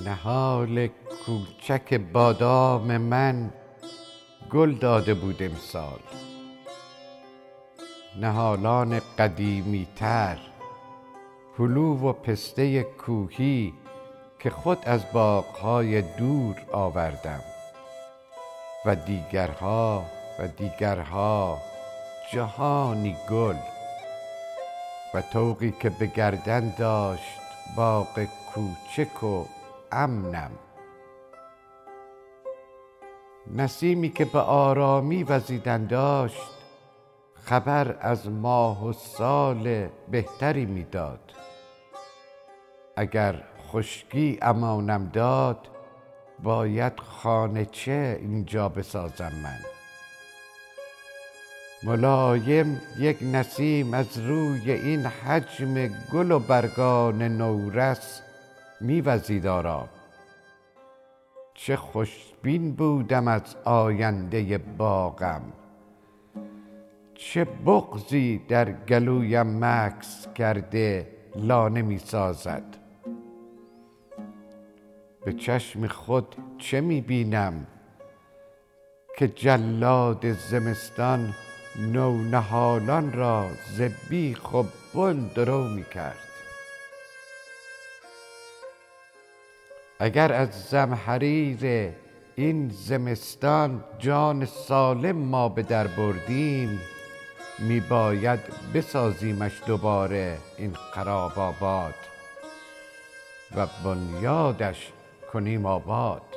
نهال کوچک بادام من گل داده بود امسال. نهالان قدیمی تر، هلو و پسته کوهی که خود از باغ‌های دور آوردم، و دیگرها و دیگرها، جهانی گل و طوقی که به گردن داشت باغ کوچک و امنم. نسیمی که به آرامی وزیدن داشت خبر از ماه و سال بهتری میداد. اگر خشکی امانم داد باید خانه چه اینجا بسازم من. ملایم یک نسیم از روی این حجم گل و برگان نورس میوزید آرام. چه خوشبین بودم از آینده باغم، چه بغضی در گلویم مکث کرده لانه میسازد. به چشم خود چه میبینم که جلاد زمستان نونهالان را ز بیخ و بن درو میکرد. اگر از زمهریر این زمستان جان سالم ما به در بردیم، میباید بسازیمش دوباره این خراب آباد و بنیادش کنیم آباد.